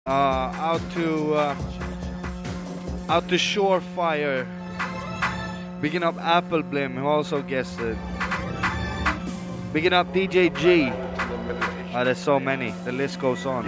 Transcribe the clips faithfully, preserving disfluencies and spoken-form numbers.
Uh, out to uh, out to Shorefire. Bigging up Apple Blim, who also guested. Bigging up D J G. Oh, there's so many. The list goes on.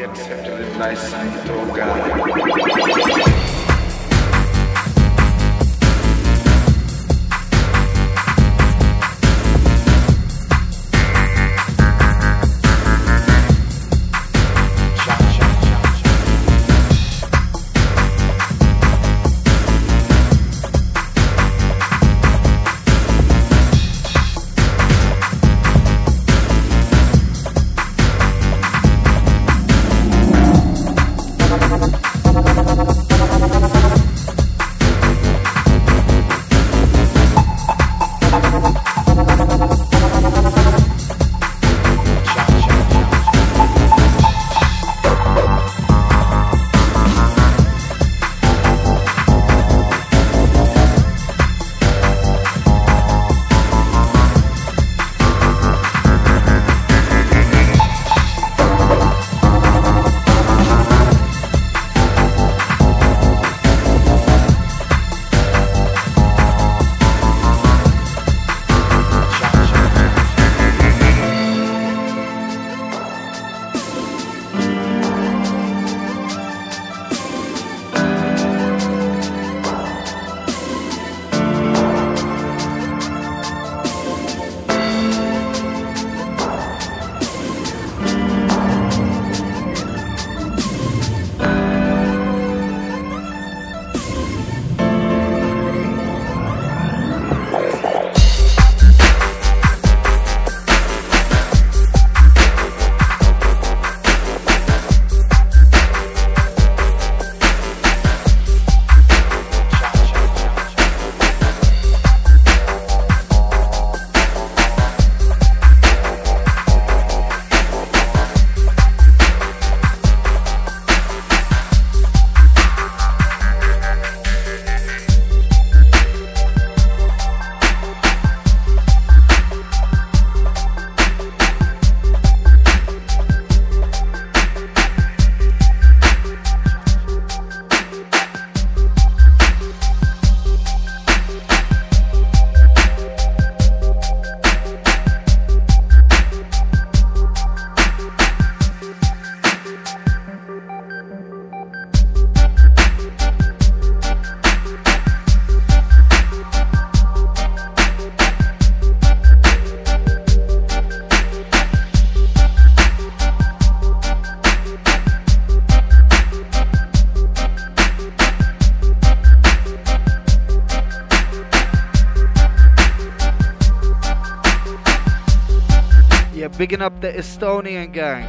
Bigging up the Estonian gang.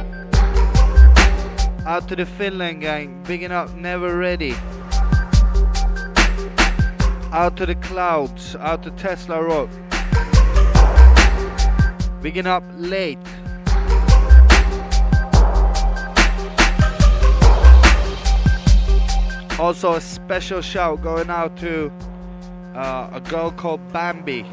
Out to the Finland gang. Bigging up Never Ready. Out to the Clouds. Out to Tesla Rock. Bigging up Late. Also a special shout going out to uh, a girl called Bambi.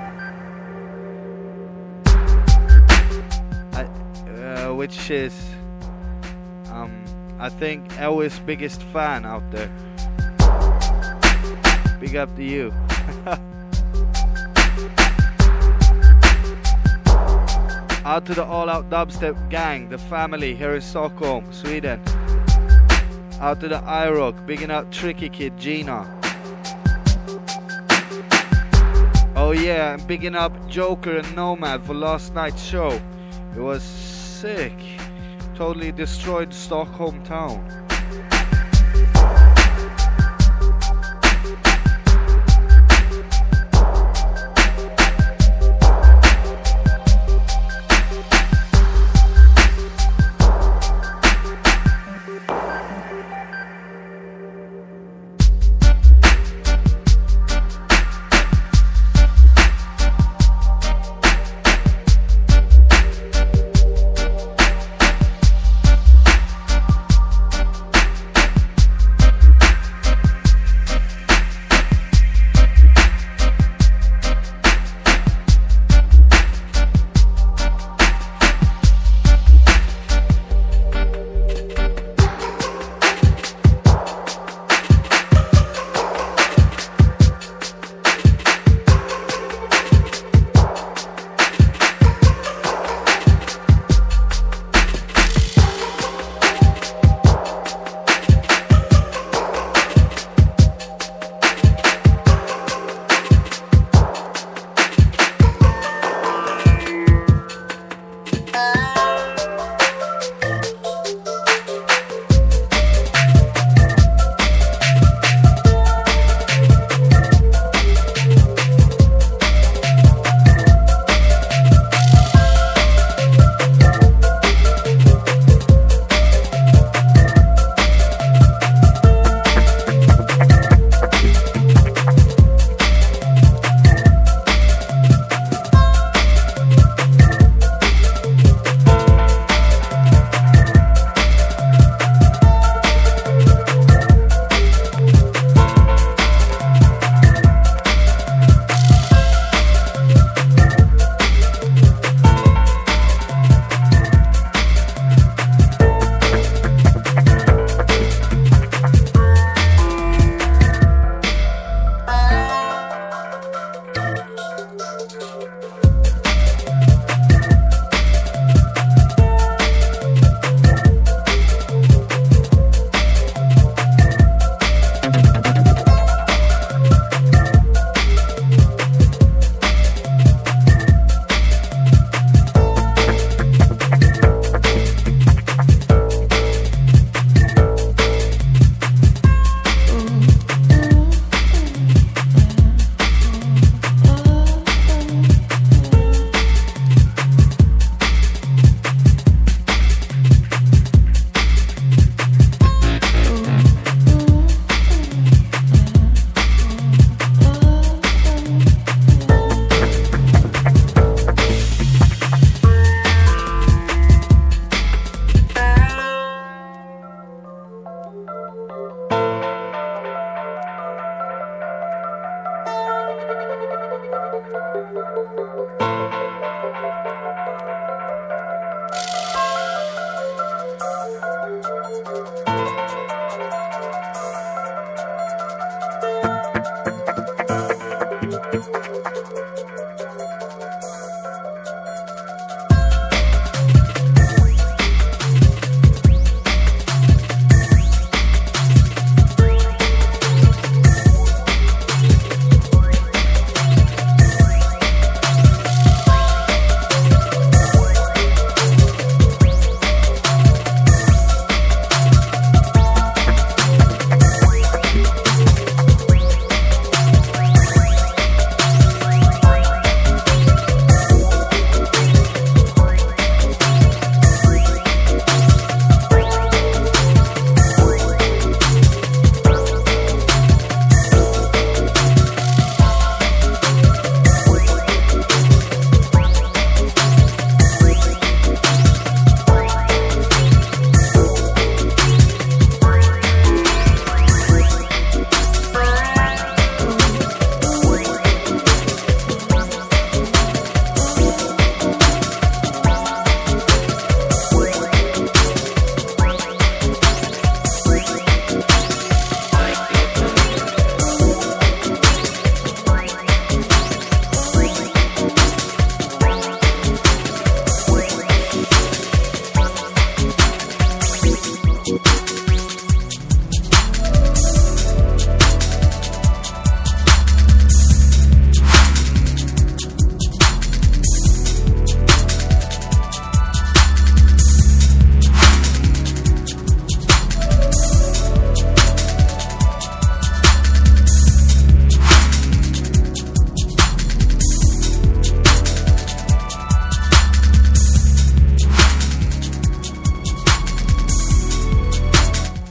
Uh, which is, um, I think, Elvis' biggest fan out there. Big up to you. Out to the All Out Dubstep gang, the family here in Stockholm, Sweden. Out to the iRock, bigging up Tricky Kid Gina. Oh yeah, and bigging up Joker and Nomad for last night's show. It was sick. Totally destroyed Stockholm town.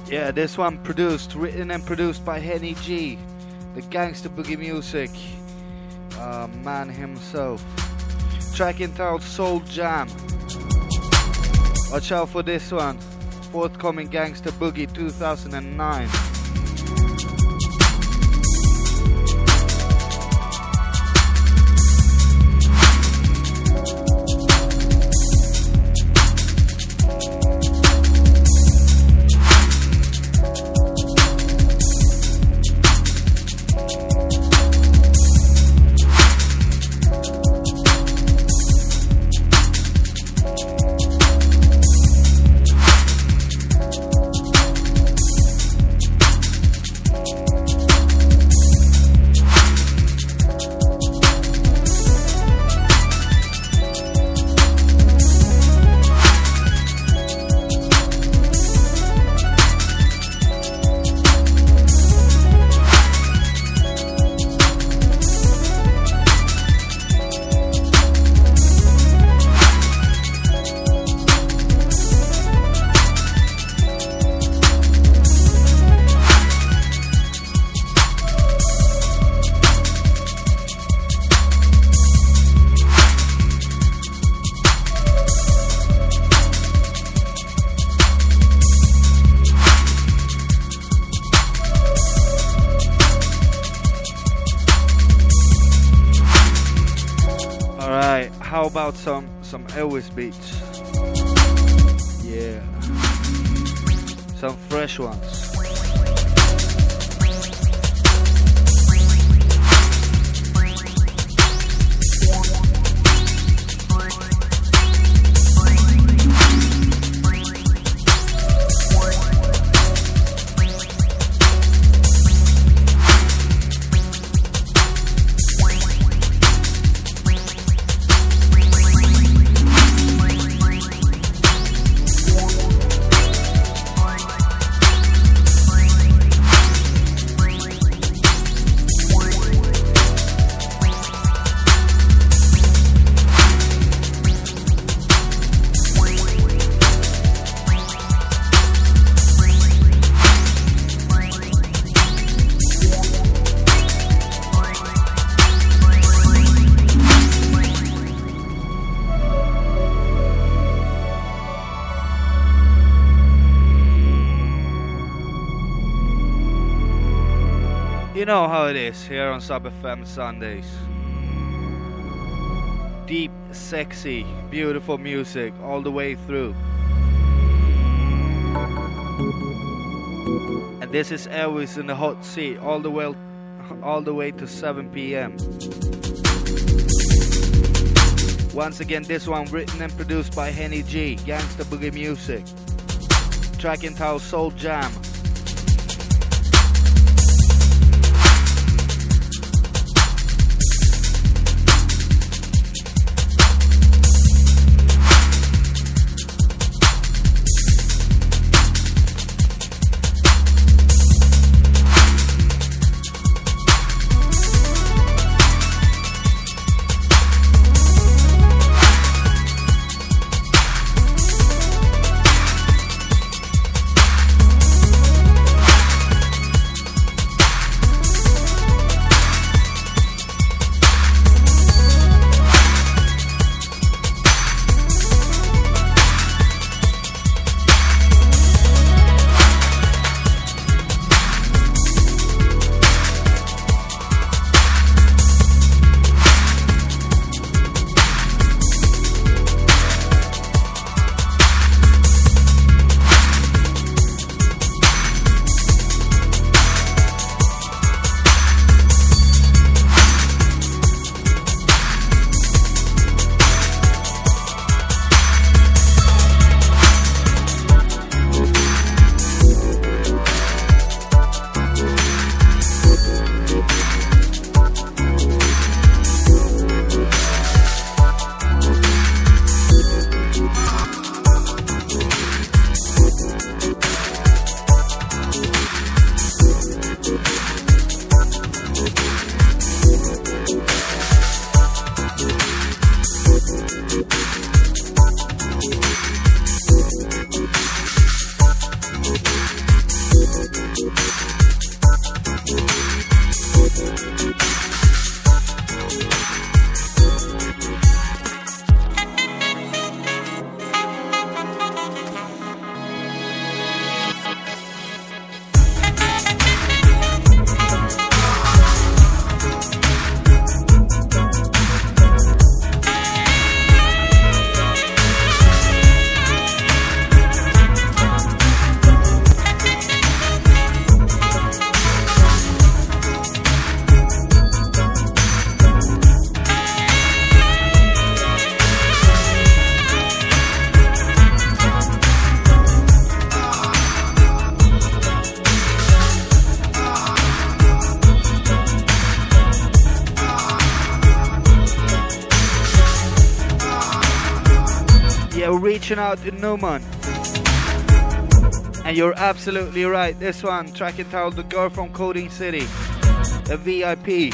Yeah, this one produced, written and produced by Henny G, the Gangsta Boogie Music uh, man himself. Track entitled Soul Jam. Watch out for this one. Forthcoming Gangsta Boogie two thousand nine. How about some some Elvis beats? Yeah, some fresh ones. You know how it is here on Sub F M Sundays. Deep, sexy, beautiful music all the way through. And this is Elvis in the hot seat all the way, all the way to seven p m Once again, this one written and produced by Henny G, Gangsta Boogie Music. Track entitled Soul Jam. reaching out to Newman. And you're absolutely right. This one, track entitled The Girl from Coding City, a V I P.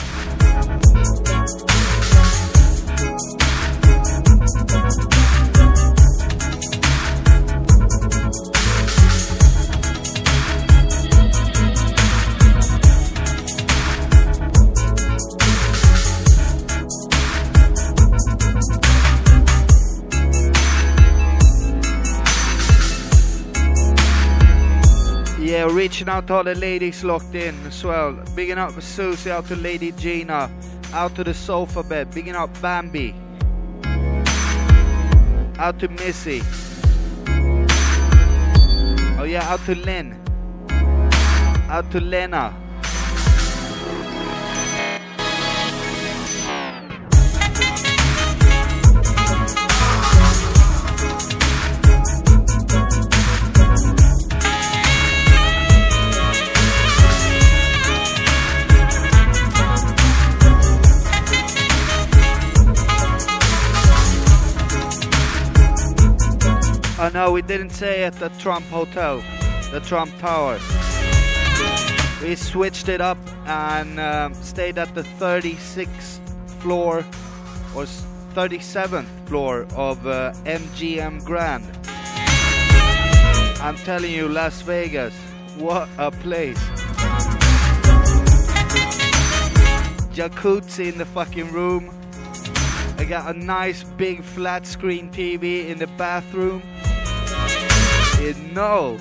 Yeah, reaching out to all the ladies locked in as well. Bigging up Susie, out to Lady Gina, out to the sofa bed. Bigging up Bambi, out to Missy. Oh yeah, out to Lynn, out to Lena. Oh no, we didn't say at the Trump Hotel, the Trump Tower. We switched it up and um, stayed at the thirty-sixth floor or thirty-seventh floor of uh, M G M Grand. I'm telling you, Las Vegas, what a place. Jacuzzi in the fucking room. I got a nice big flat screen T V in the bathroom. You know.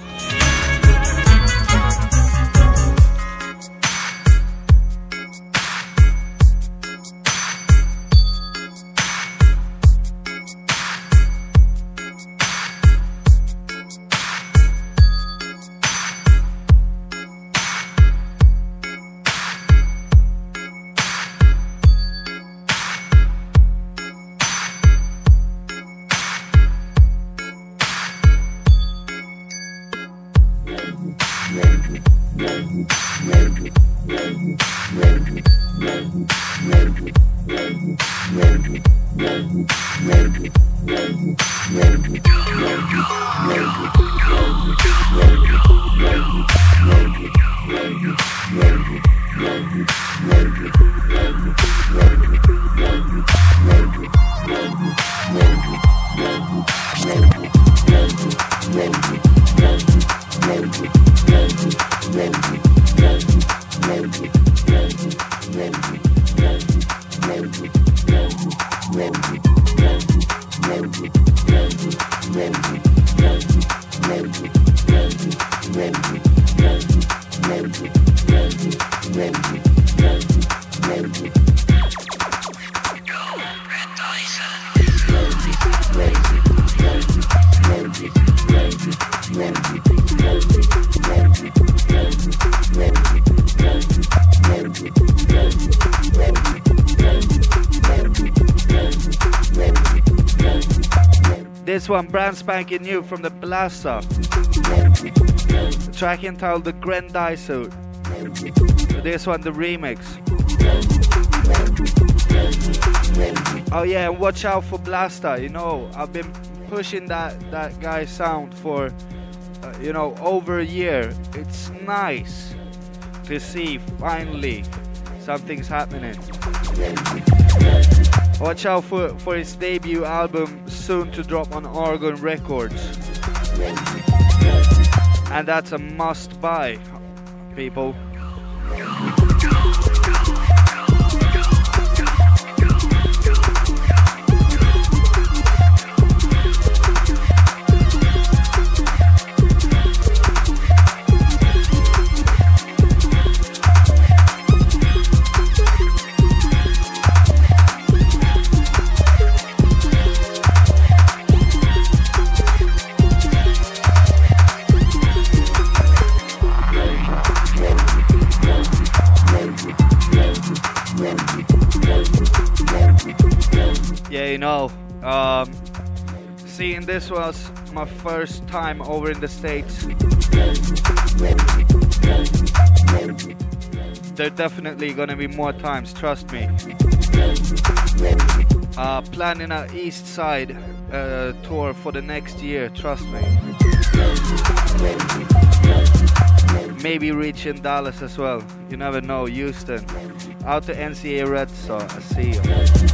This one, brand spanking new from the Blaster. Track entitled The Grendizer. This one, the remix. Oh yeah, and watch out for Blaster. You know, I've been pushing that, that guy's sound for, uh, you know, over a year. It's nice to see finally something's happening. Watch out for, for his debut album soon to drop on Argon Records. And that's a must buy, people. Yeah, you know, um, seeing this was my first time over in the States. There are definitely gonna be more times, trust me. Uh, planning a East Side uh, tour for the next year, trust me. Maybe reaching Dallas as well. You never know. Houston. Out to N C A Red Star. I see you.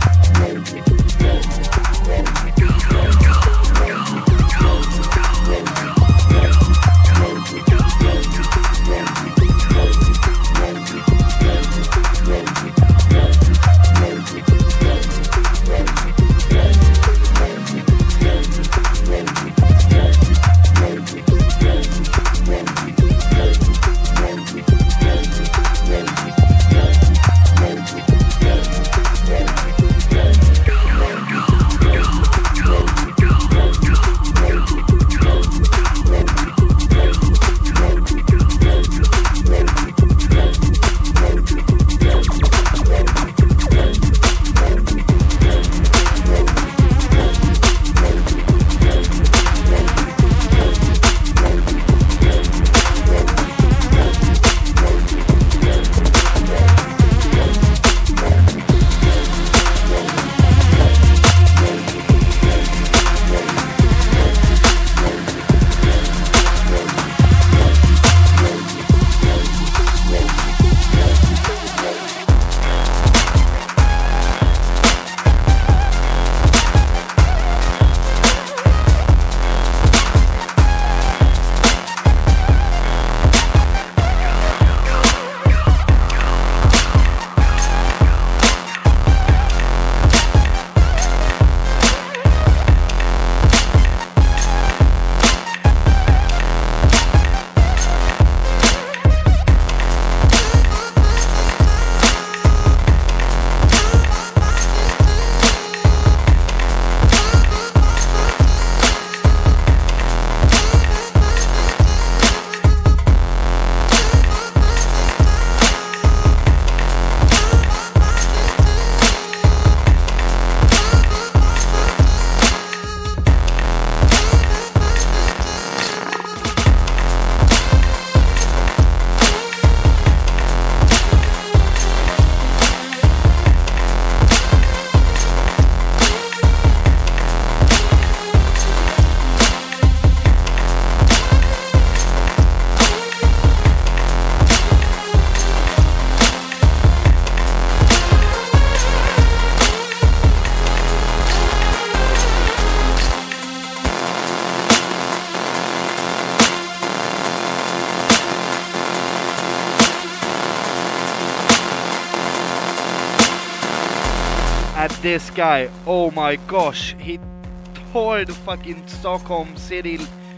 At this guy, oh my gosh, he tore the fucking Stockholm city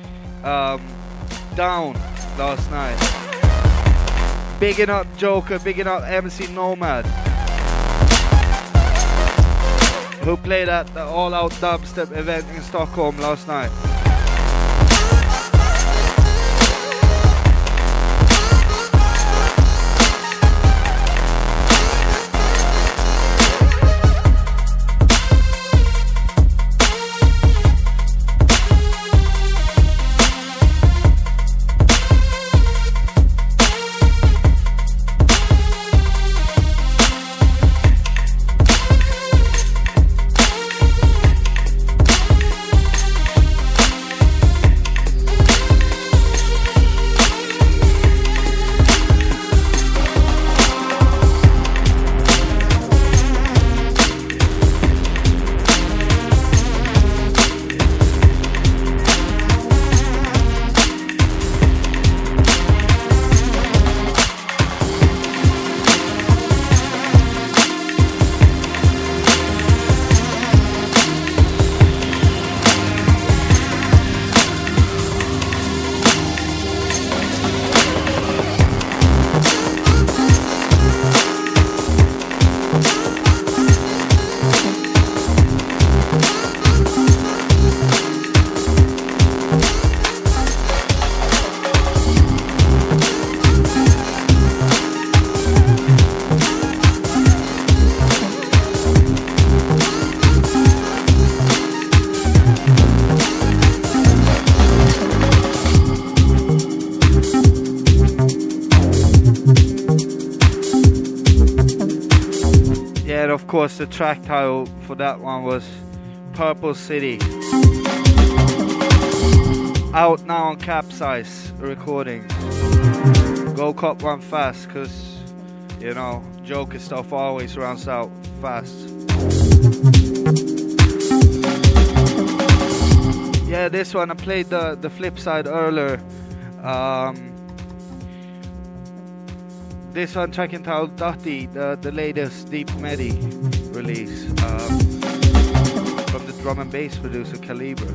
um, down last night. Bigging up Joker, bigging up M C Nomad, who played at the All Out Dubstep event in Stockholm last night. course, the track title for that one was Purple City. Out now on Capsize Recordings. Go cop one fast, cause you know Joker stuff always runs out fast. Yeah, this one I played the the flip side earlier. Um, this one track entitled Dotty, the the latest Deep Medi release um, from the drum and bass producer Calibre.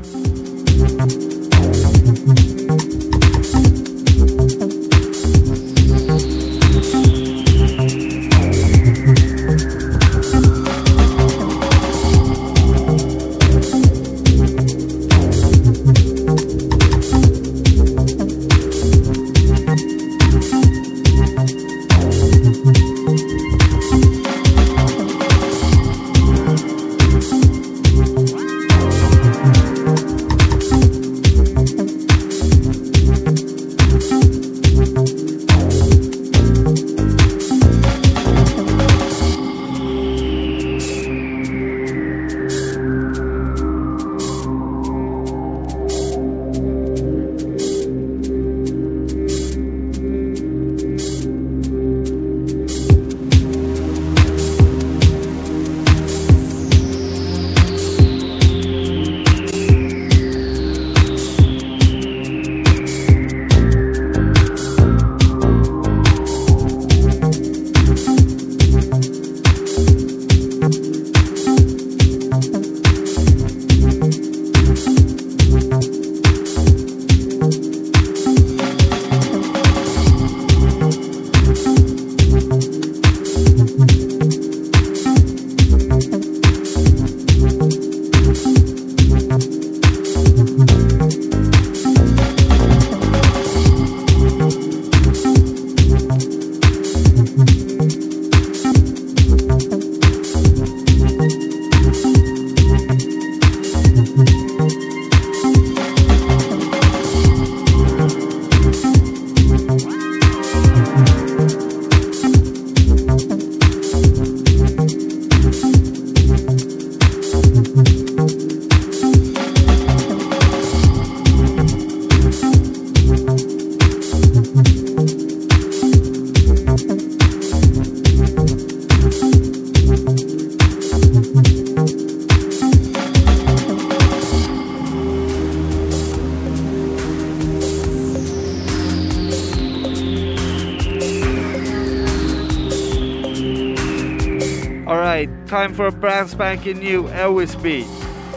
Time for a brand spanking new Elvis beat.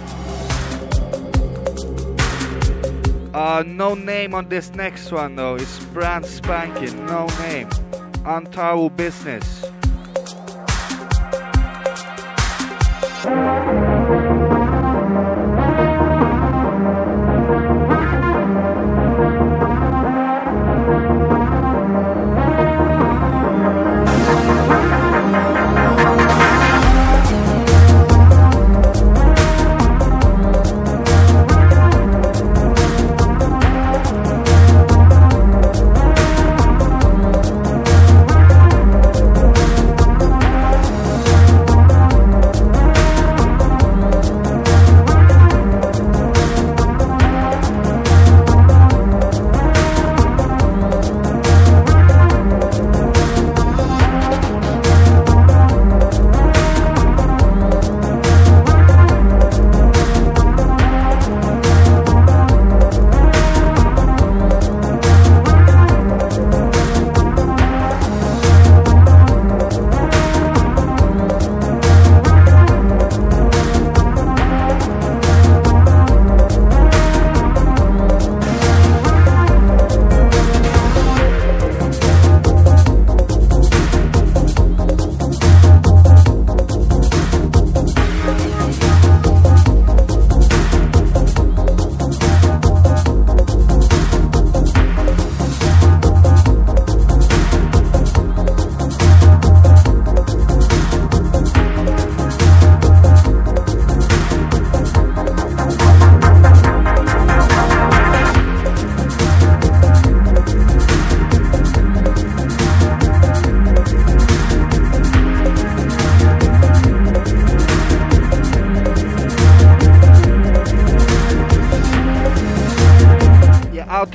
Uh, no name on this next one though. It's brand spanking, no name. Untitled Business.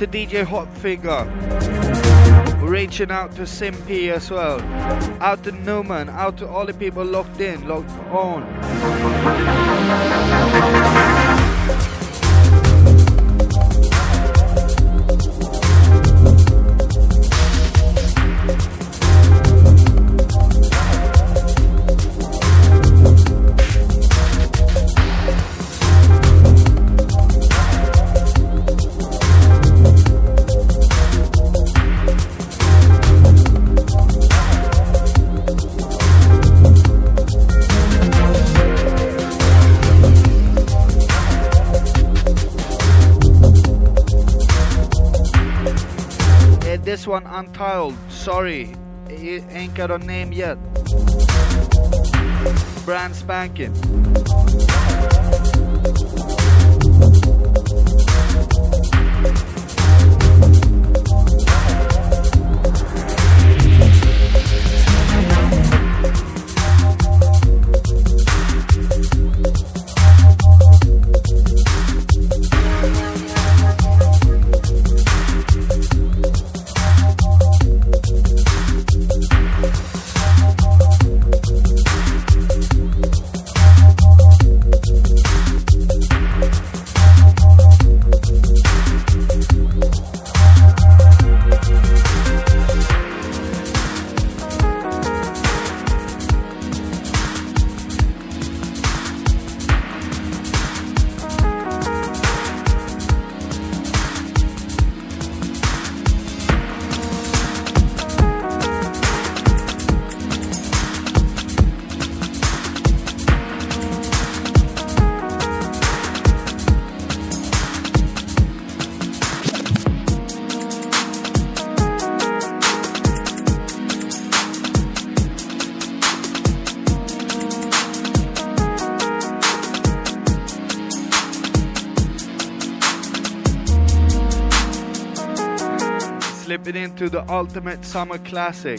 to D J Hotfinger. Reaching out to Simpy as well. Out to Newman. Out to all the people locked in, locked on. This one untitled, sorry, it ain't got a name yet. Brand spanking. Slipping into the ultimate summer classic.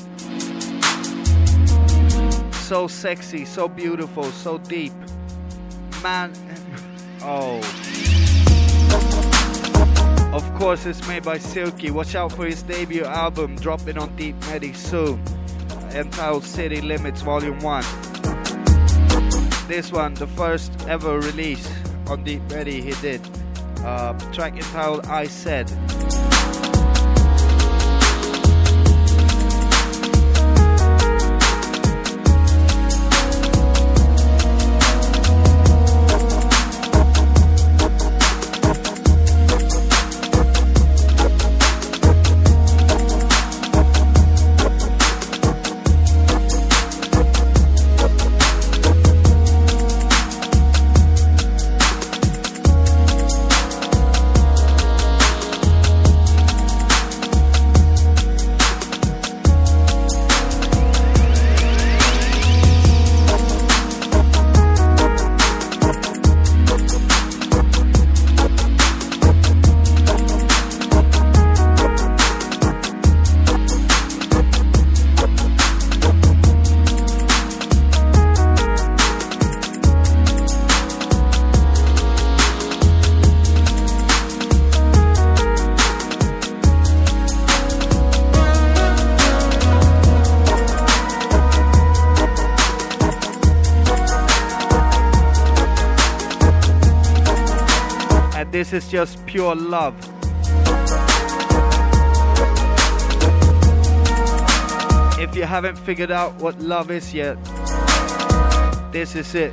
So sexy, so beautiful, so deep. Man, oh. Of course it's made by Silky. Watch out for his debut album dropping on Deep Medi soon. Entitled City Limits Volume one. This one, the first ever release on Deep Medi he did. Uh, track entitled I Said. This is just pure love. If you haven't figured out what love is yet, this is it.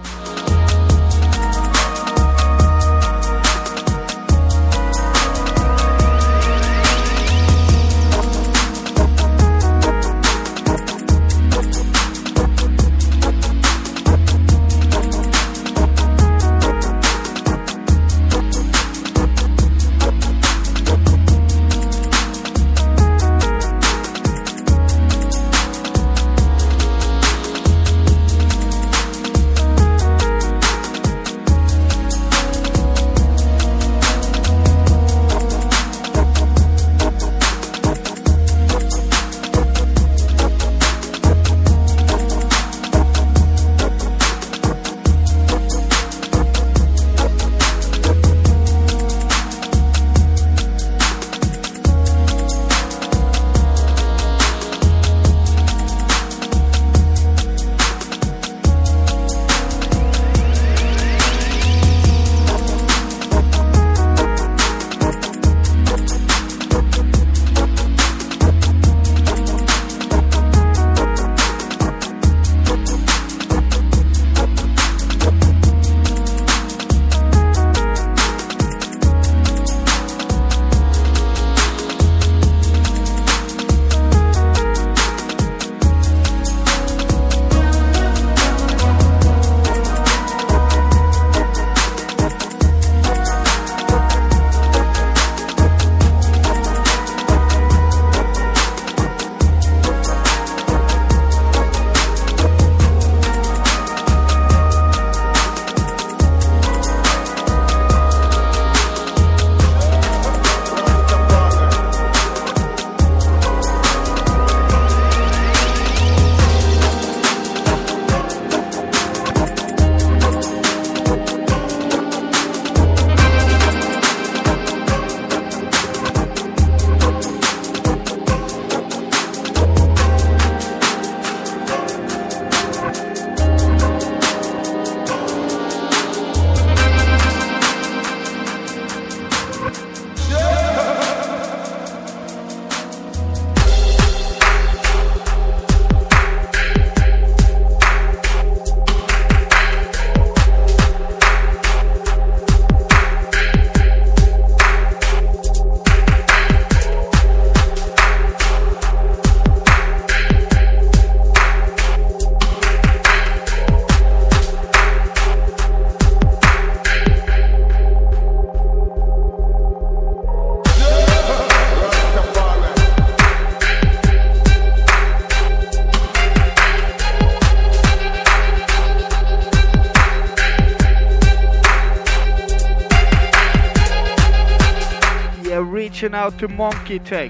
Reaching out to Monkey Tech.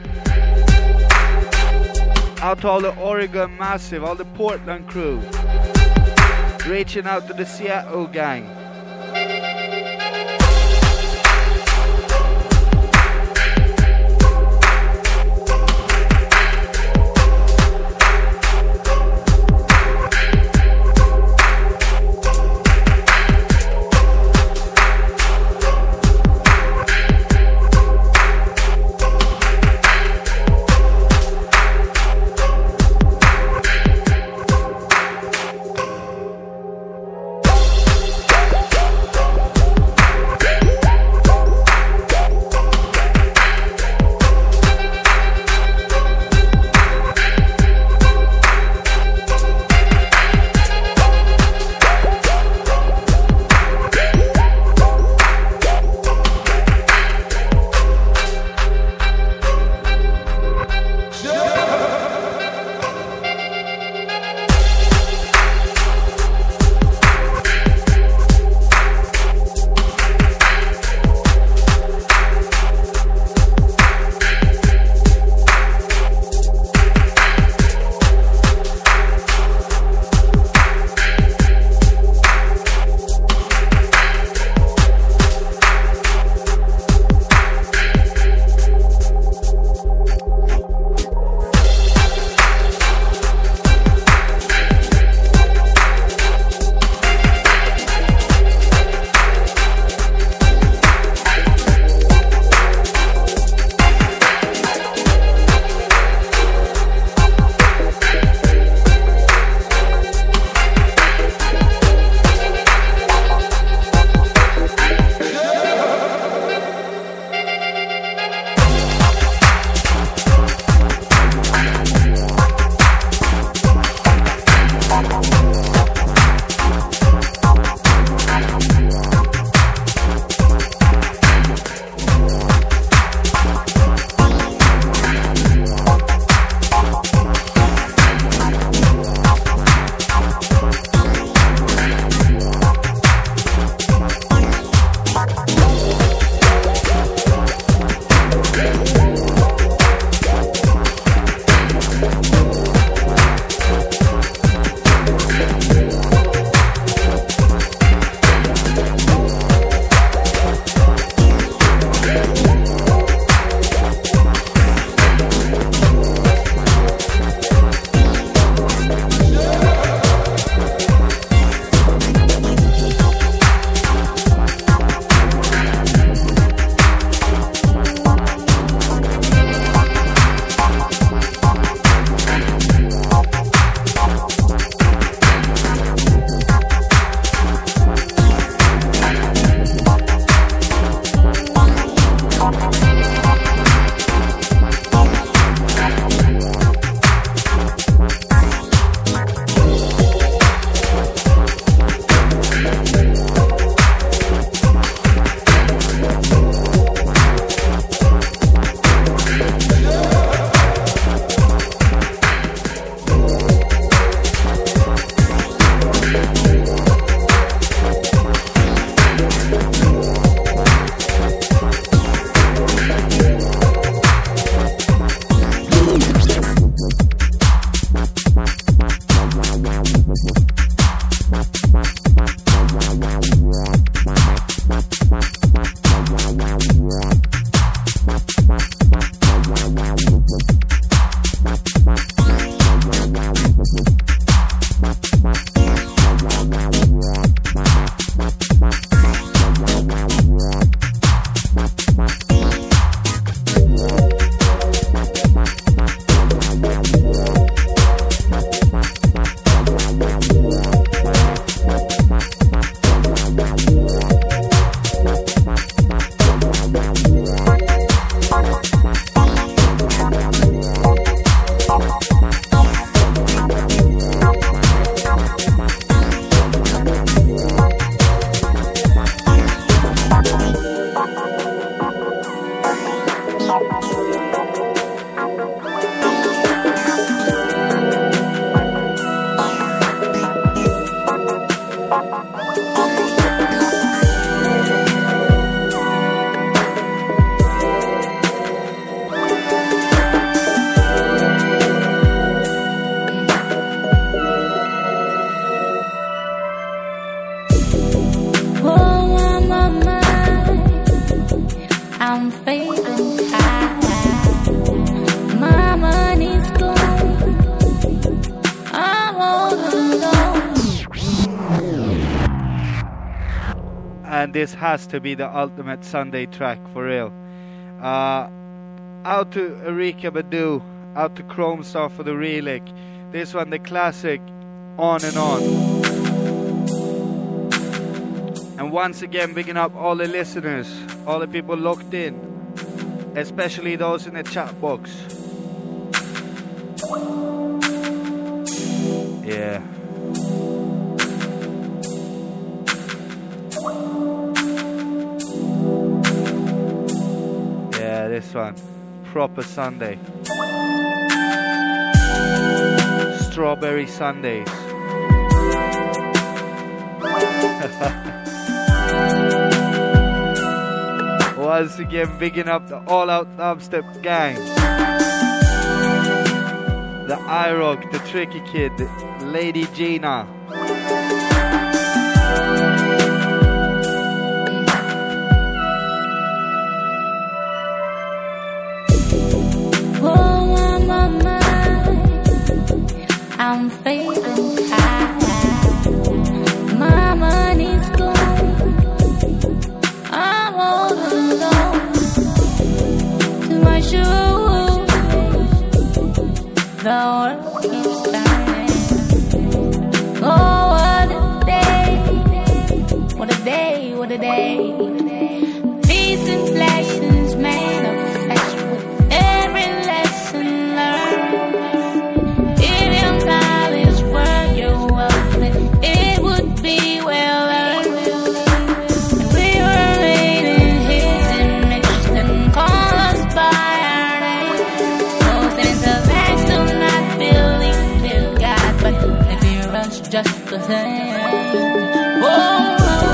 Out to all the Oregon Massive, all the Portland crew. Reaching out to the Seattle gang. and this has to be the ultimate Sunday track for real. Uh, out to Erykah Badu, out to Chrome Star for the relic. This one, the classic, On and On. And once again, bigging up all the listeners, all the people locked in, especially those in the chat box. Yeah. Yeah, this one. Proper Sunday. Strawberry Sundays. Once again, bigging up the All Out Dubstep gang. The I-Rock, the Tricky Kid, Lady Gina. I'm feeling high. My money's gone. I'm all alone. To my shoes, the world keeps turning. Oh, what a day! What a day! What a day! Peace and blessings manifest with every lesson learned. Just the same. Oh.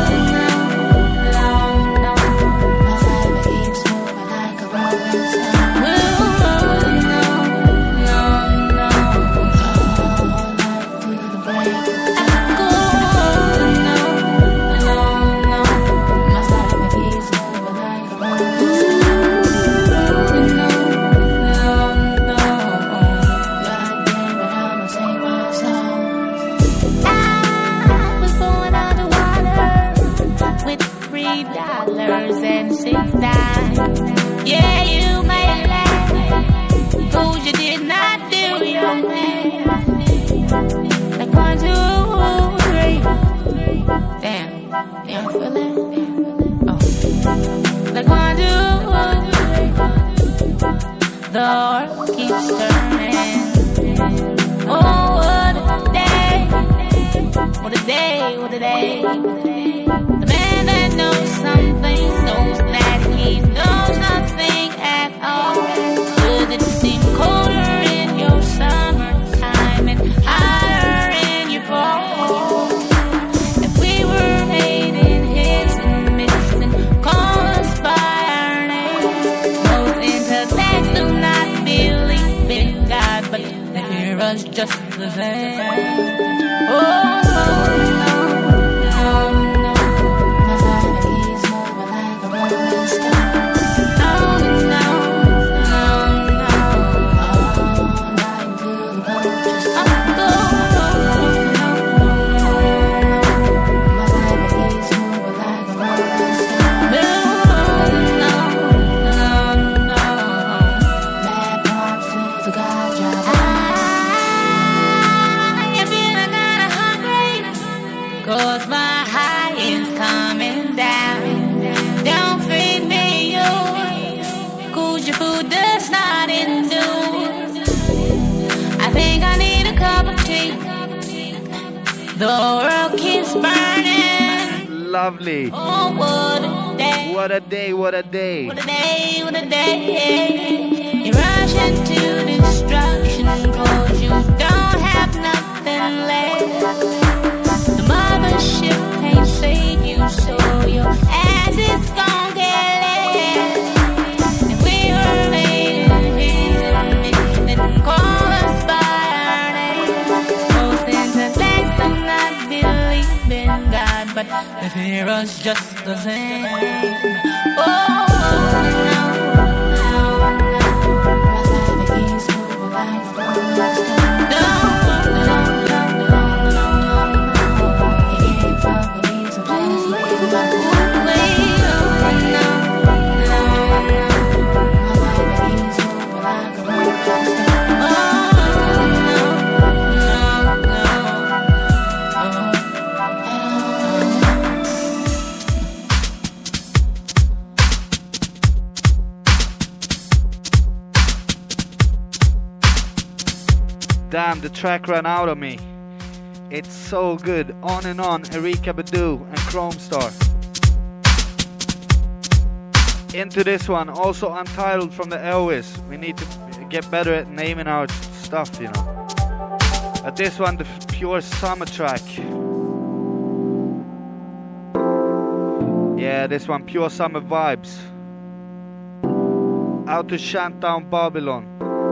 Yeah, you may laugh, cause you did not do your man. Like one, two, three. Damn, you feel it? Oh. Like one, two, three. The world keeps turning. Oh, what a day. What a day, what a day. The man that knows something knows that he knows nothing at all. Could it seem colder in your summertime and higher in your fall? If we were made in his image, then call us by our names. Most intellects do not believe in God, but they fear us just the same. Oh, oh, no. The world keeps burning. Lovely. Oh, what a day. What a day, what a day. What a day, what a day. You rush into destruction cause you don't have nothing left. The mothership can't save you, so your ass is gon' get left. If we were made in his image, then call us by our name. Most intellects do not believe in God, but they fear us just the same. Oh, no. No, no, no, no, no. Damn, the track ran out of me. It's so good. On and On, Erykah Badu and Chrome Star. Into this one, also Untitled from the Elvis. We need to get better at naming our stuff, you know. But this one, the pure summer track. Yeah, this one, pure summer vibes. Out to Shantown, Babylon.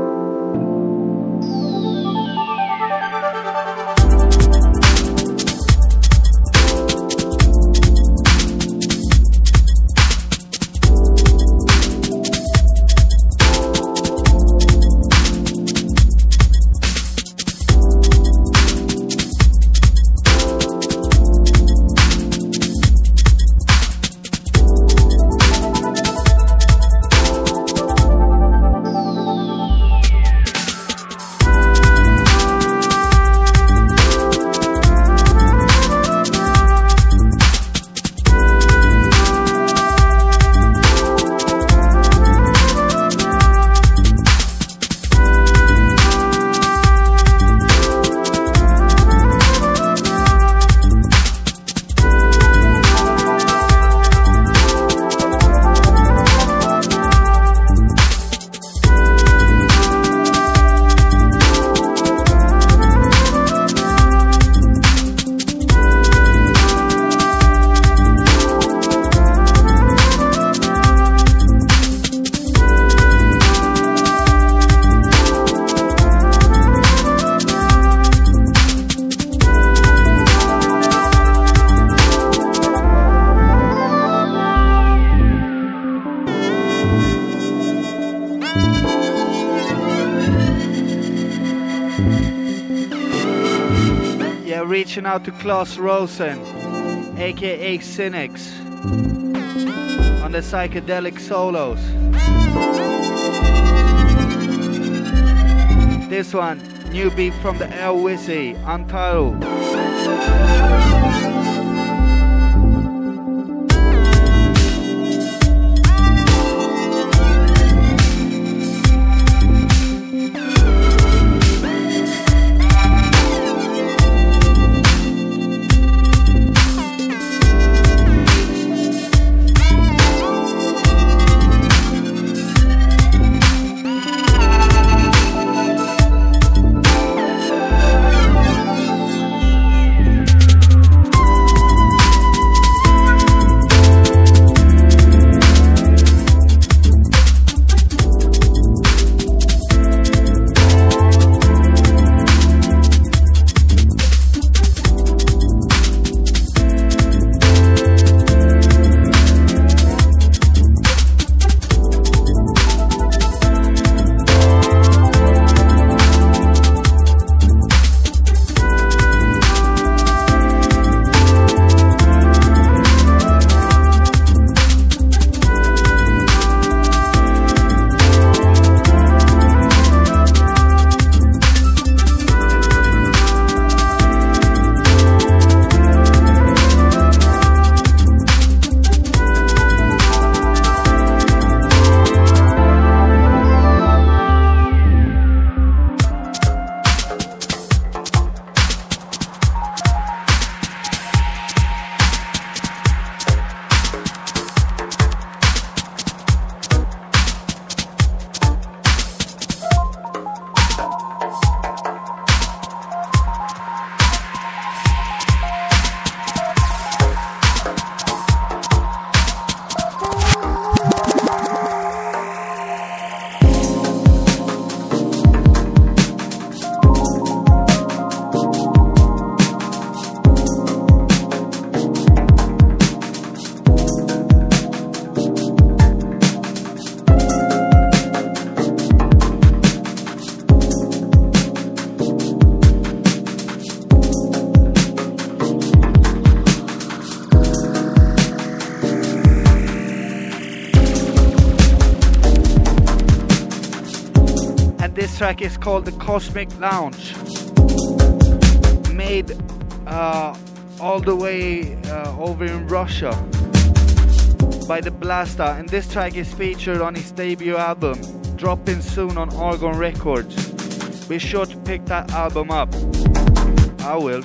Reaching out to Klaus Rosen, aka Cynics, on the psychedelic solos. This one, new beat from the Elvis, Untitled. Track is called The Cosmic Lounge, made uh, all the way uh, over in Russia by the Blasta, and this track is featured on his debut album, dropping soon on Argon Records. Be sure to pick that album up. I will.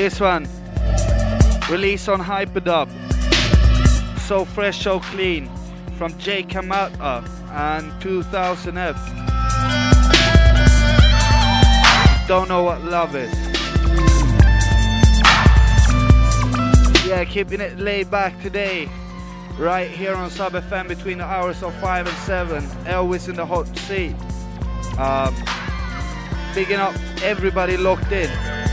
This one, released on Hyperdub. So fresh, so clean, from Jay Kamata and two thousand F. Don't know what love is. Yeah, keeping it laid back today, right here on Sub F M between the hours of five and seven. Elvis in the hot seat. Um, bigging up everybody locked in.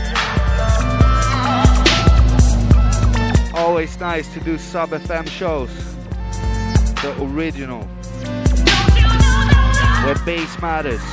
Always nice to do Sub F M shows. The original. Where bass matters.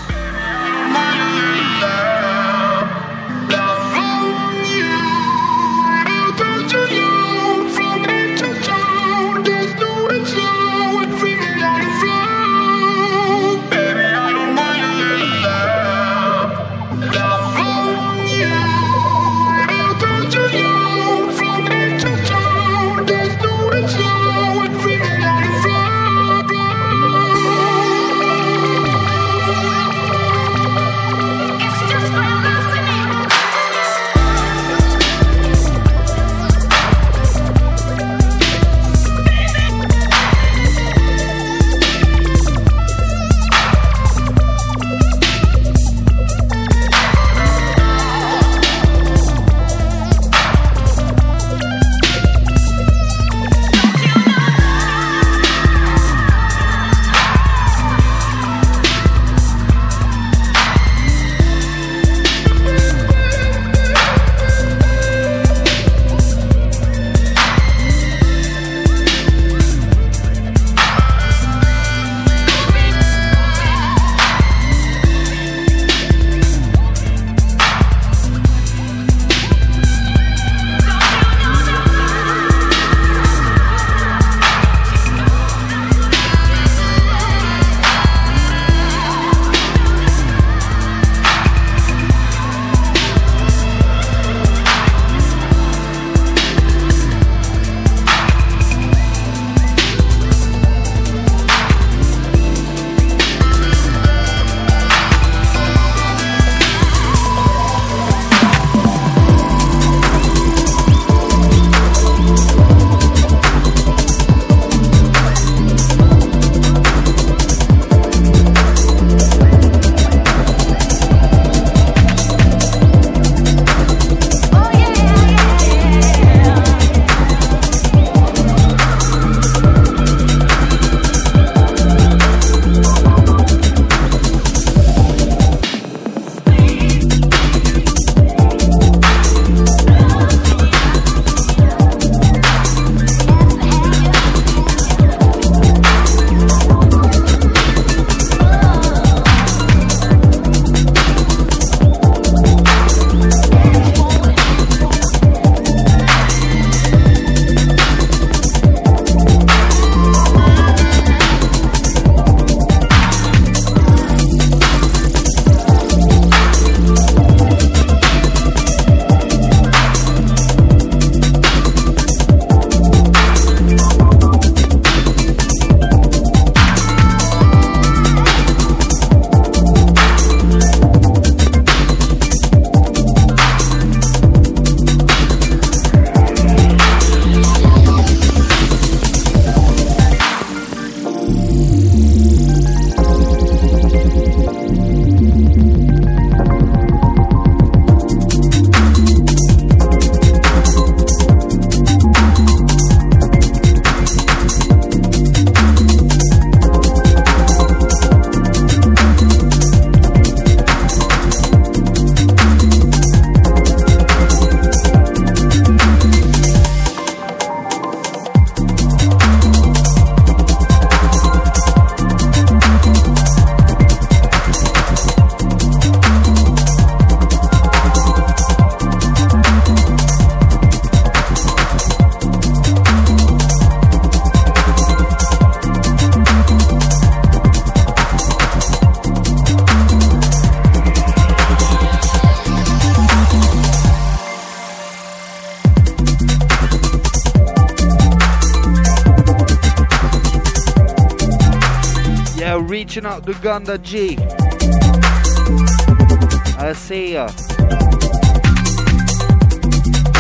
reaching out to Gunda G. I see ya.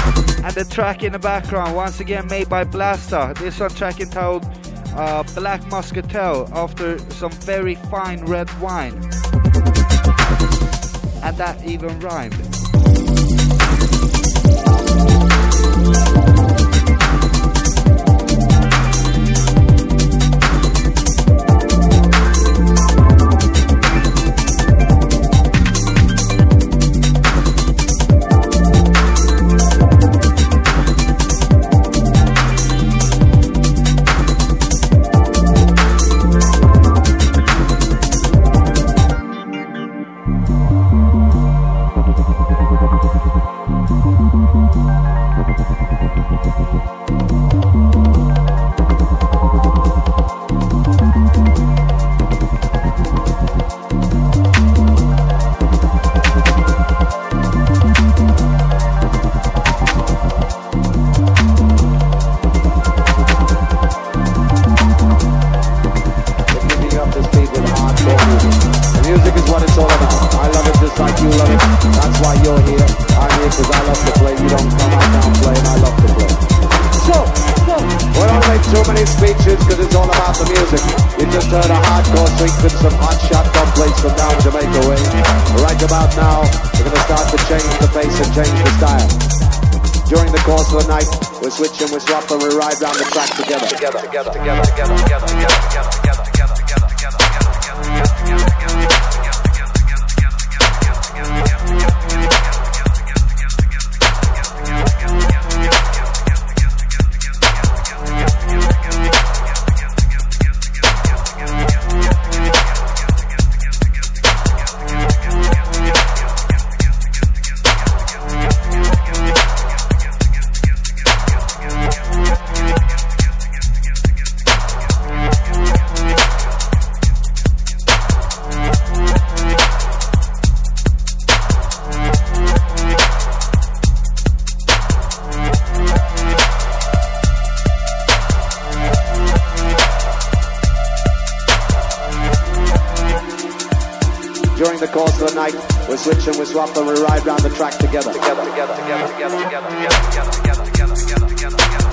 And the track in the background, once again made by Blasta. This one track entitled uh, Black Muscatel, after some very fine red wine. And that even rhymed. Switch and we swap and we ride round the track together. Together, together, together, together, together, together, together, together, together, together, together, switch and we swap and we ride round the track together. Together, together, together, together, together, together, together, together, together, together, together, together.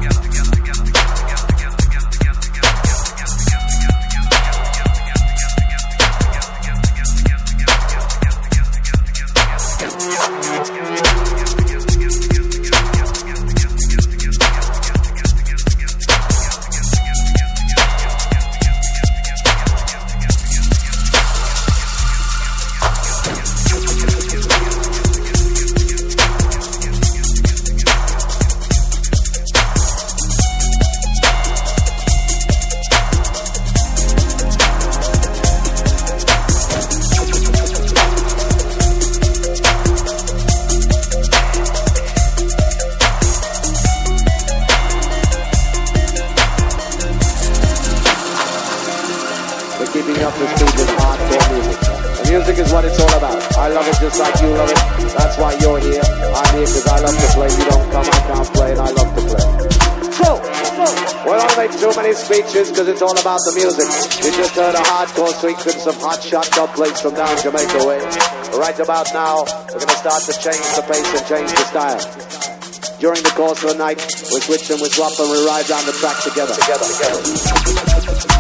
Because it's all about the music. You just heard a hardcore tweak and some hot shot dubplates from down Jamaica way. Right about now, we're going to start to change the pace and change the style. During the course of the night, we switch and we swap and we ride down the track together. Together, together.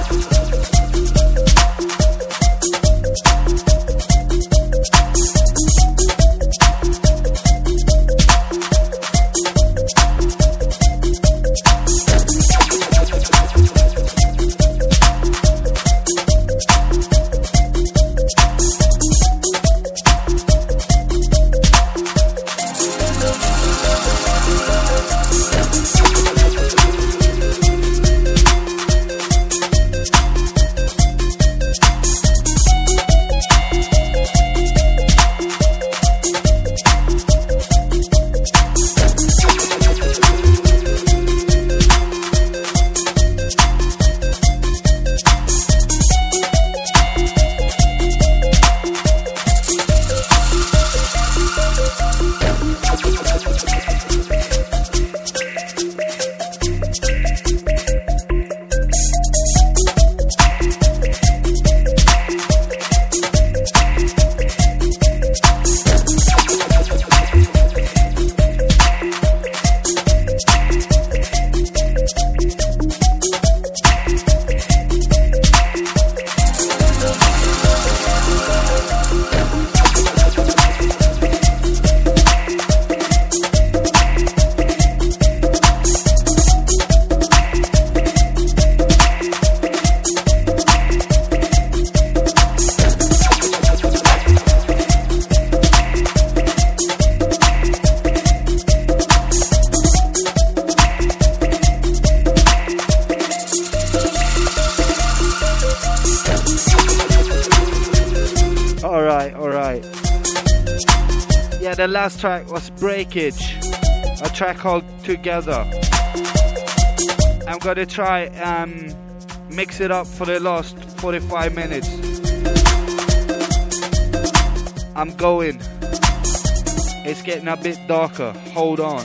alright. Yeah, the last track was Breakage, a track called Together. I'm gonna try and mix it up for the last forty-five minutes. I'm going. It's getting a bit darker. Hold on.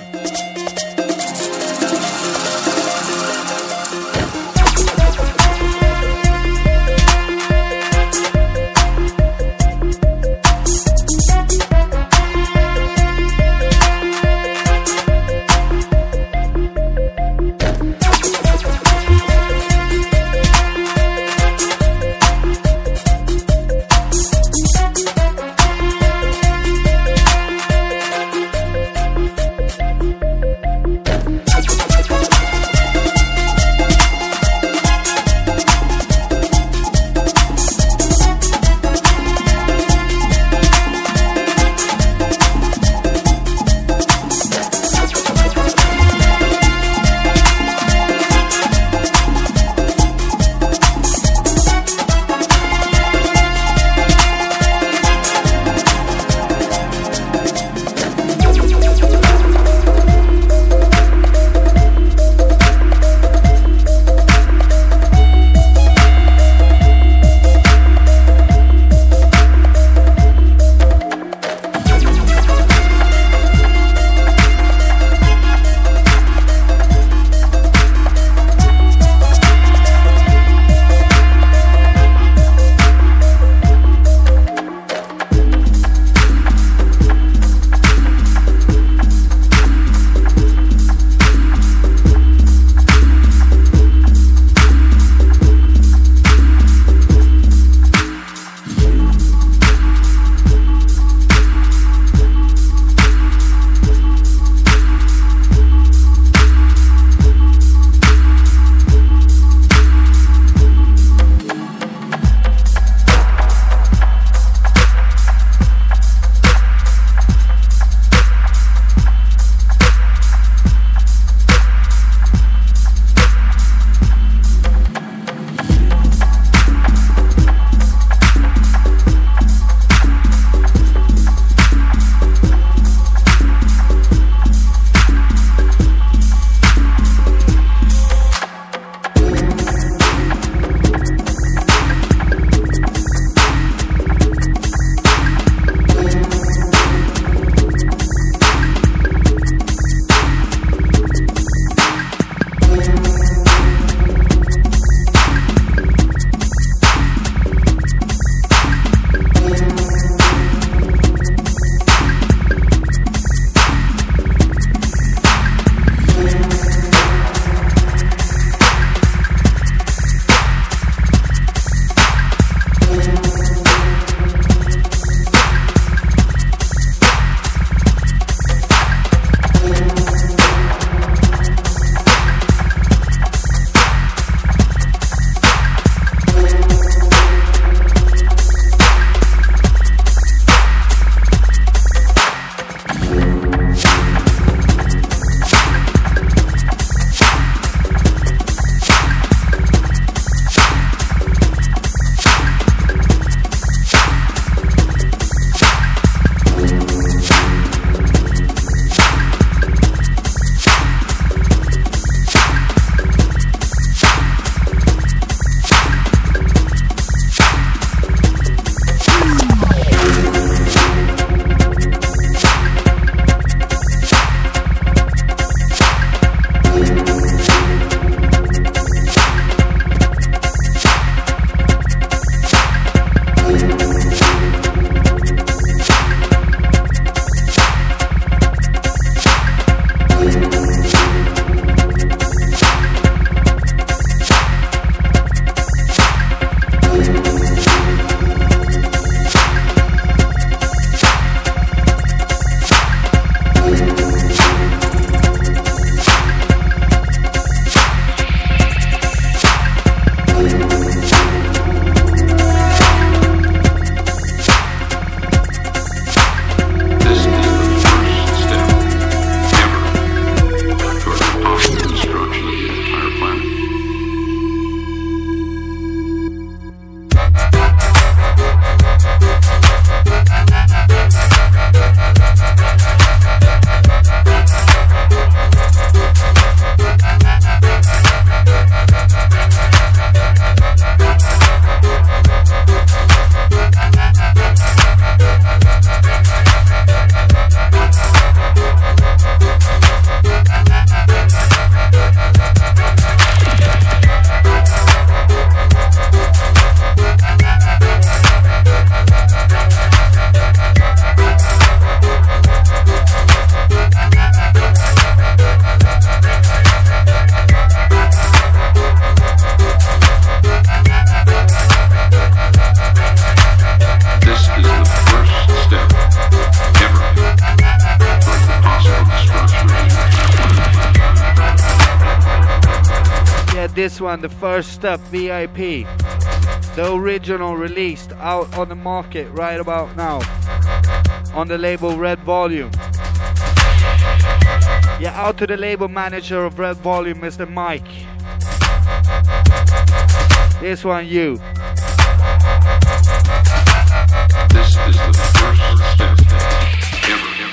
this one, the first step V I P. The original released out on the market right about now. On the label Red Volume. Yeah, out to the label manager of Red Volume, Mister Mike. This one, you. This is the first step ever.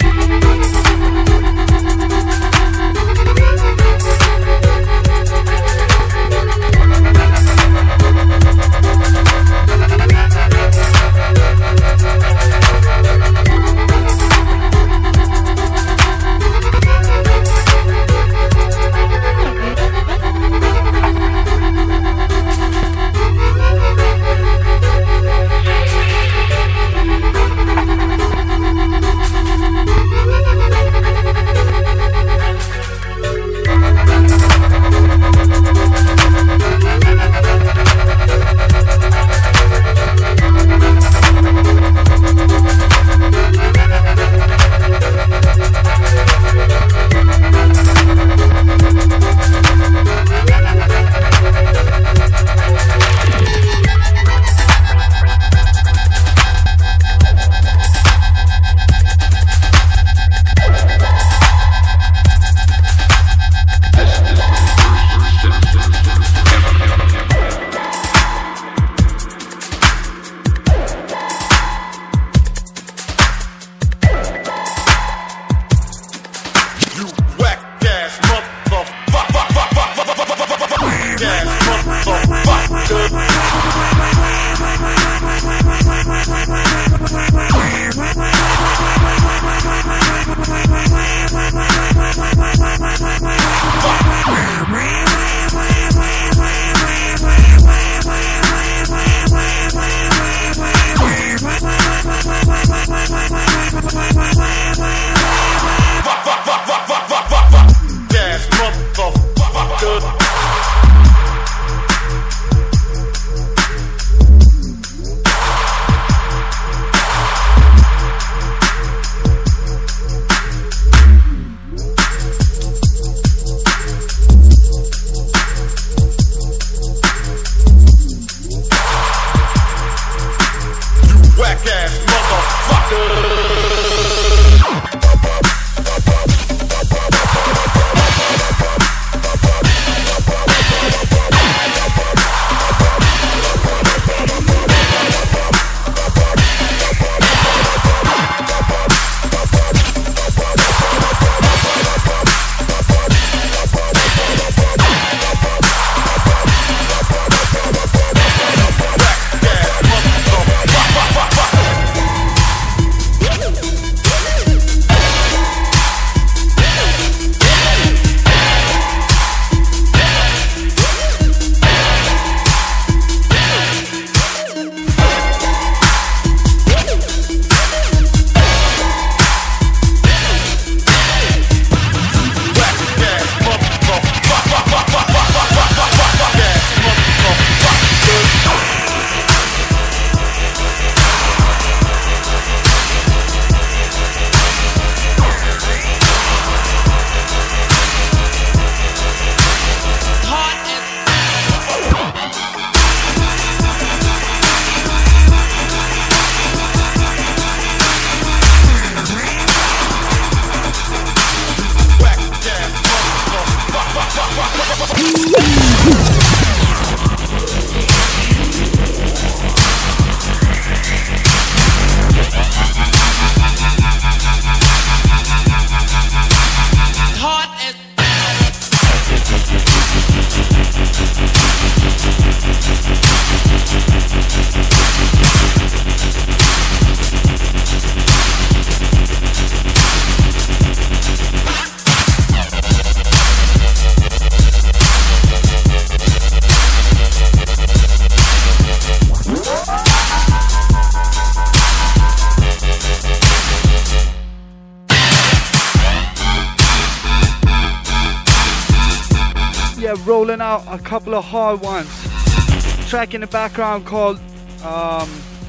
Rolling out a couple of hard ones. Track in the background called um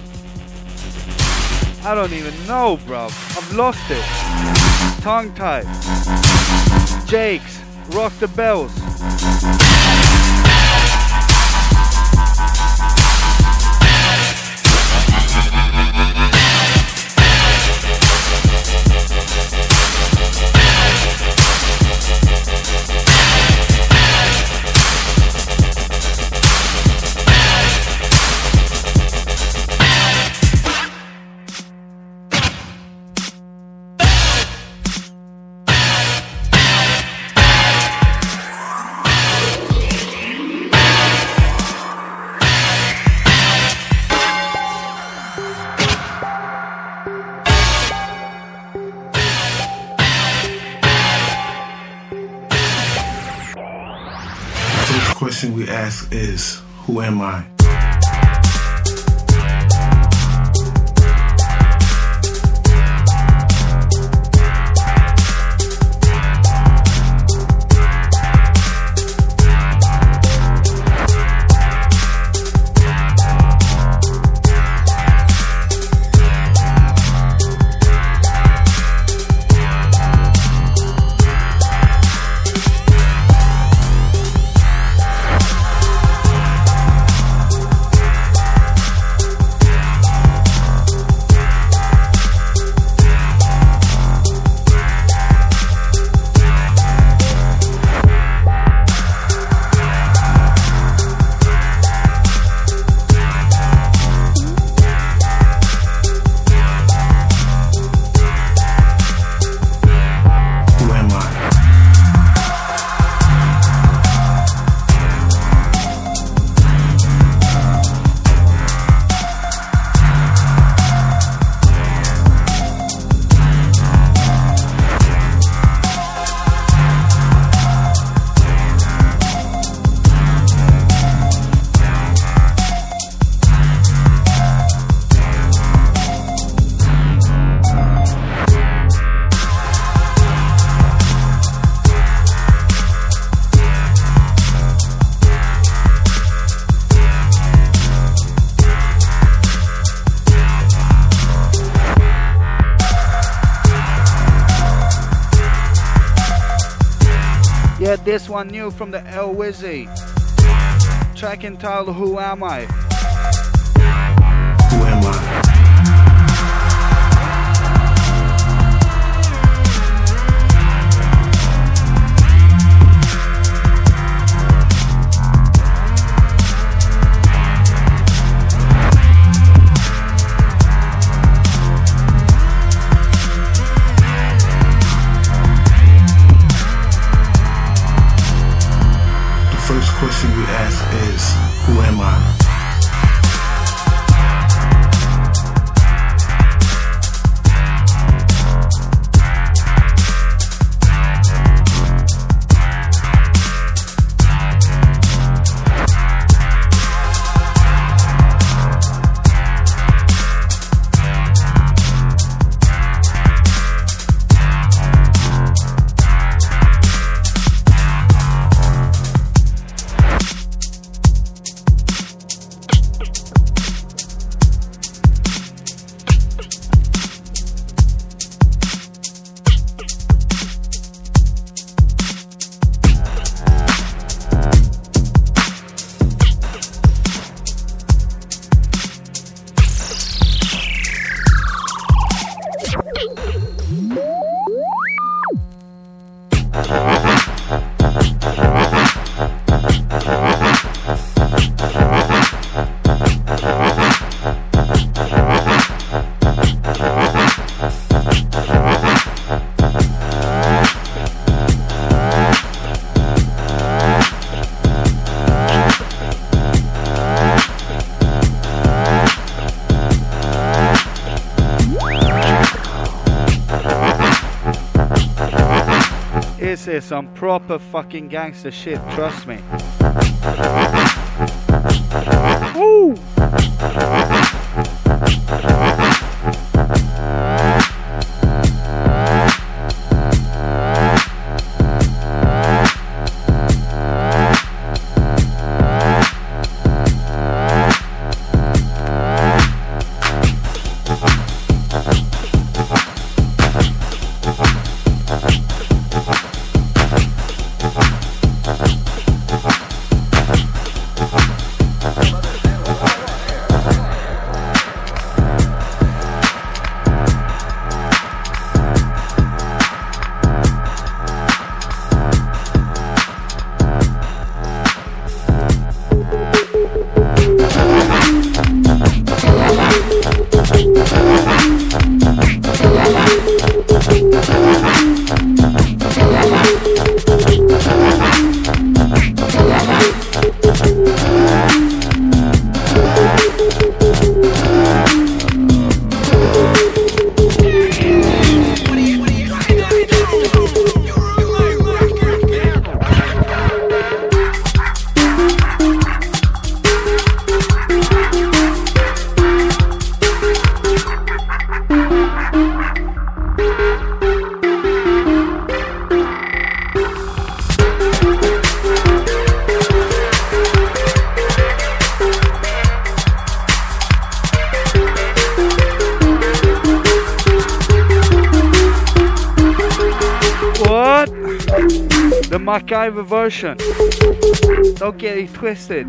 I don't even know, bro. I've lost it. Tongue tied. Jake's Rock the Bells. question we ask is, who am I? This one new from the El Wizzy. Track entitled Who Am I? Who am I? Question we ask is, who am I? This is some proper fucking gangster shit, trust me. Woo! The MacGyver version. Don't get it twisted.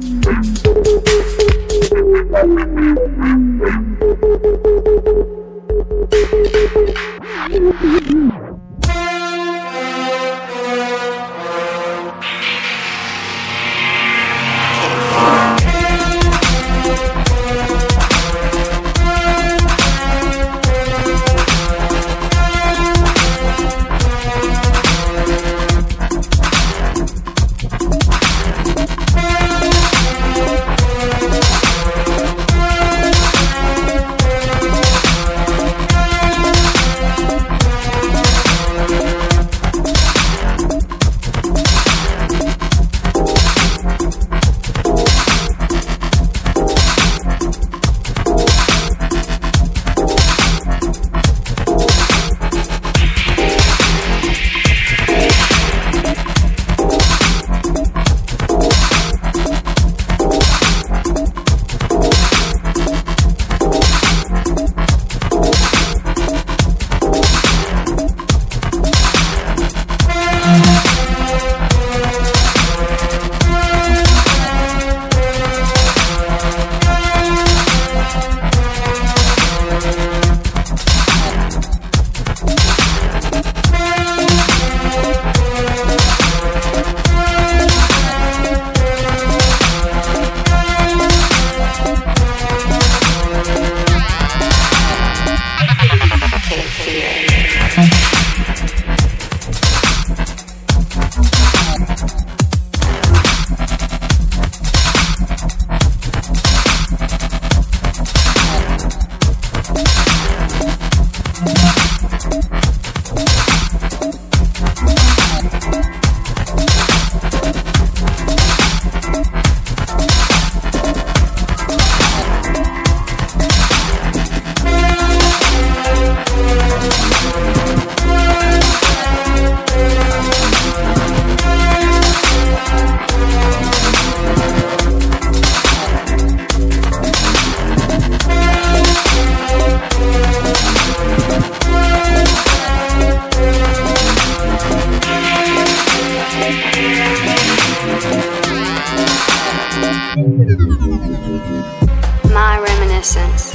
My reminiscence.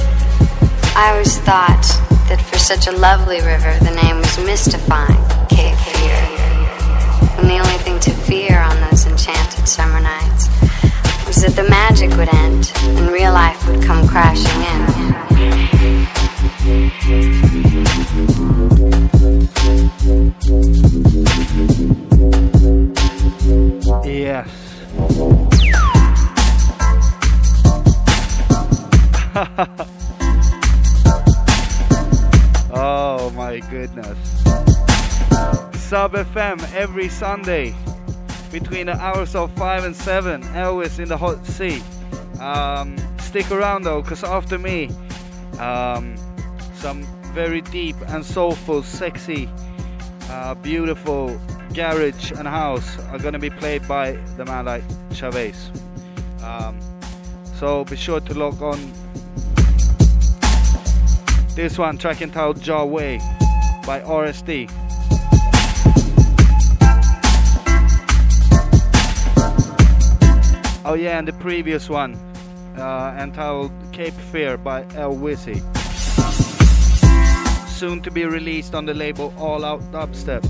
I always thought that for such a lovely river, the name was mystifying, Cape Fear. And the only thing to fear on those enchanted summer nights was that the magic would end and real life would come crashing in. Yes. Oh my goodness. Sub F M every Sunday between the hours of five and seven, Elvis in the hot seat. Um, stick around though, because after me, um, some very deep and soulful, sexy, uh, beautiful garage and house are gonna be played by the man like Chavez. Um, so be sure to log on. This one, track entitled Jawway by R S D. Oh yeah, and the previous one, uh, entitled Cape Fear by El Wizzy. Soon to be released on the label All Out Dubstep.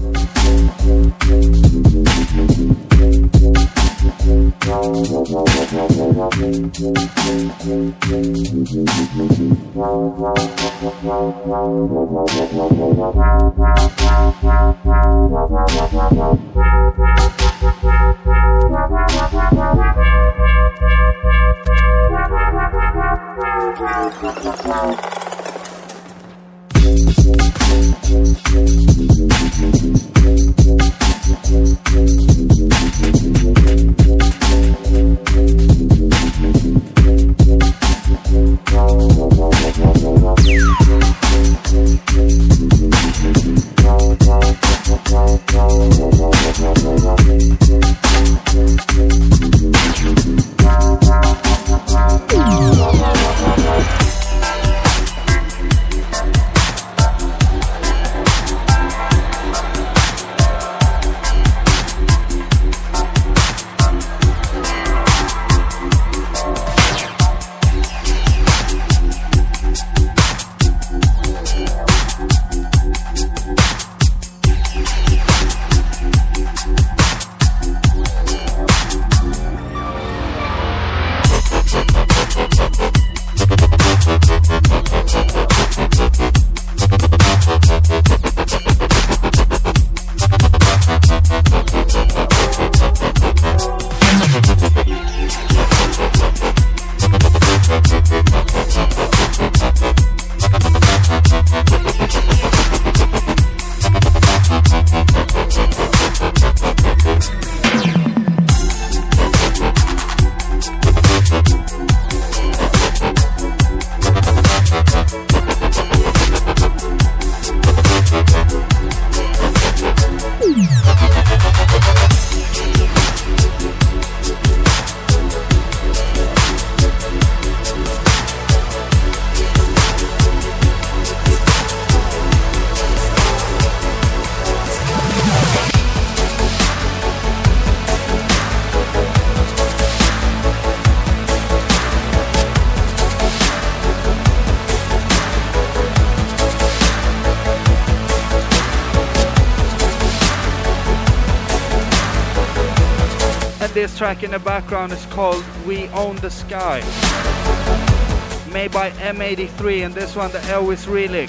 this track in the background is called We Own the Sky. Made by M eighty-three, and this one the Elvis Relic.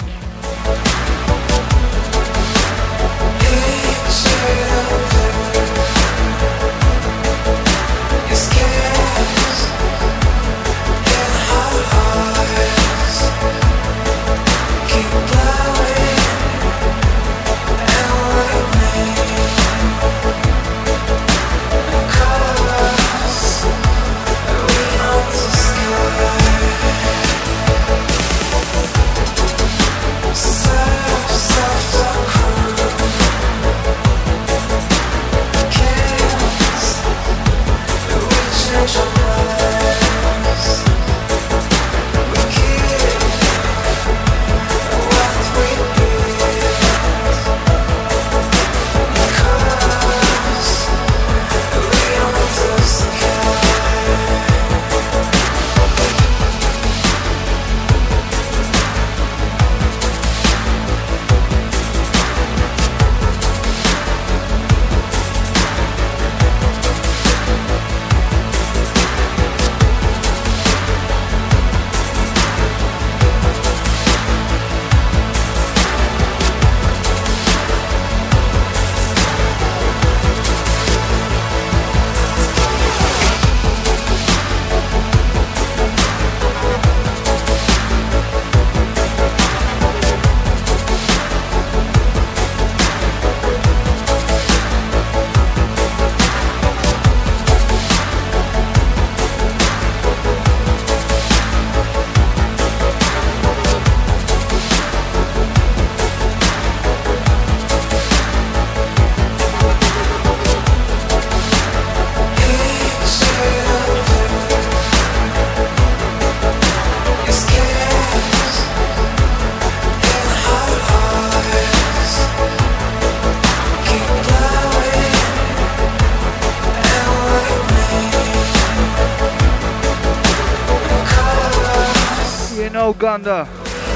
Uganda.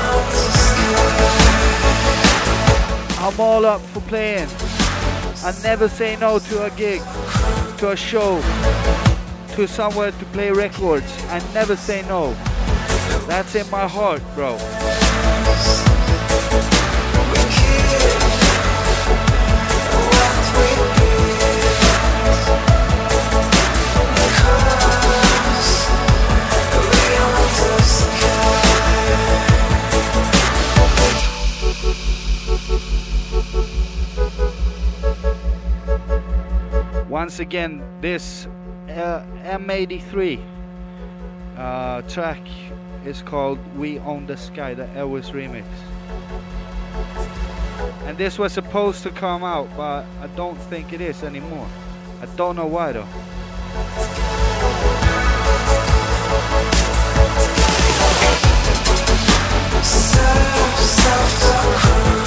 I'm all up for playing. I never say no to a gig, to a show, to somewhere to play records. I never say no. That's in my heart, bro. Once again, this uh, M eighty-three uh, track is called We Own the Sky, the Elvis remix. And this was supposed to come out, but I don't think it is anymore. I don't know why though. Soft, soft,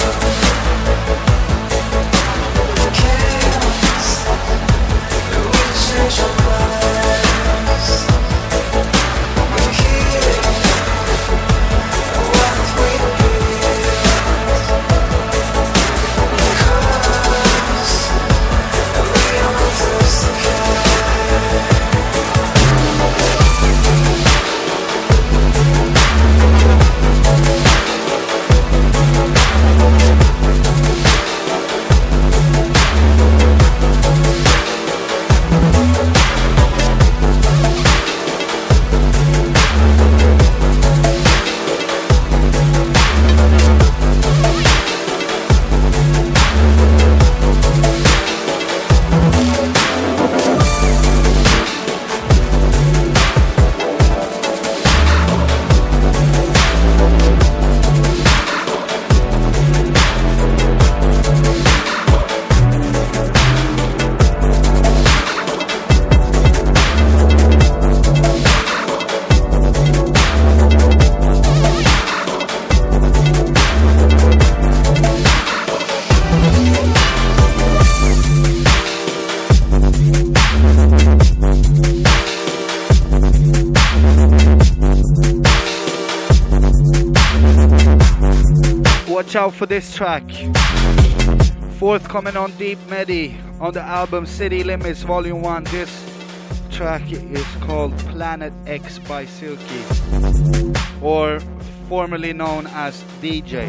Watch out for this track. Forthcoming on Deep Medi on the album City Limits Volume one. This track is called Planet X by Silky, or formerly known as D J.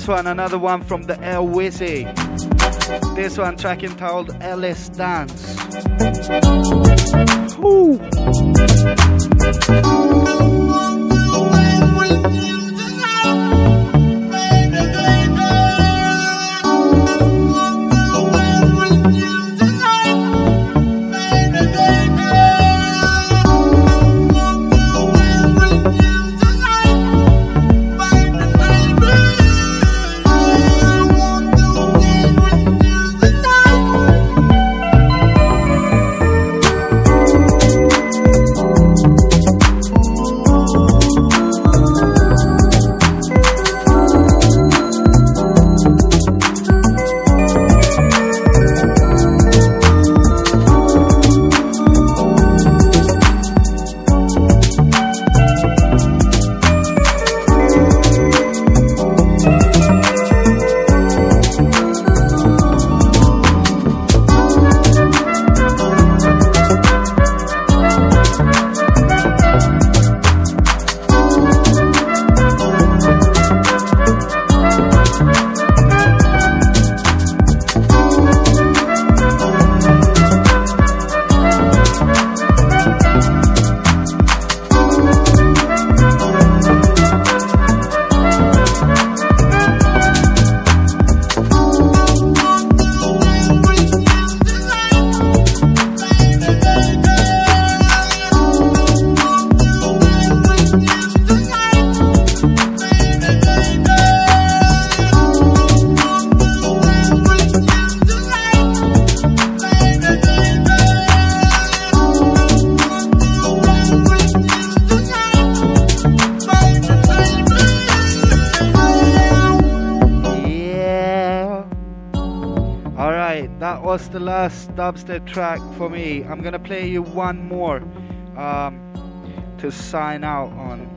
this one, another one from the Air Wizzy. This one track entitled Ellis Dance. Woo. The last dubstep track for me. I'm gonna play you one more um, to sign out on.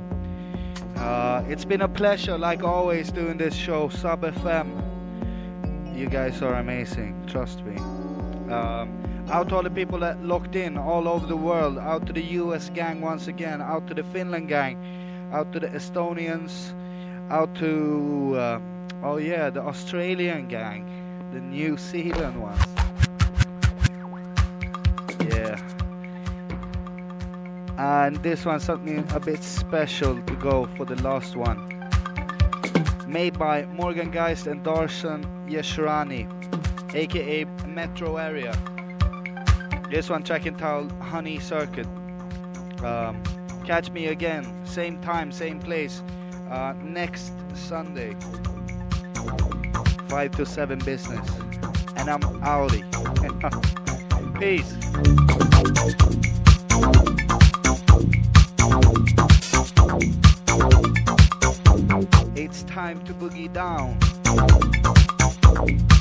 Uh, it's been a pleasure, like always, doing this show. Sub F M, you guys are amazing, trust me. Um, out to all the people that locked in all over the world, out to the U S gang once again, out to the Finland gang, out to the Estonians, out to uh, oh yeah, the Australian gang, the New Zealand ones. Yeah. And this one's something a bit special to go for the last one. Made by Morgan Geist and Darshan Yeshurani, aka Metro Area. This one track entitled Honey Circuit. Um, catch me again, same time, same place, uh, next Sunday. five to seven business, and I'm outie. Peace. It's time to boogie down.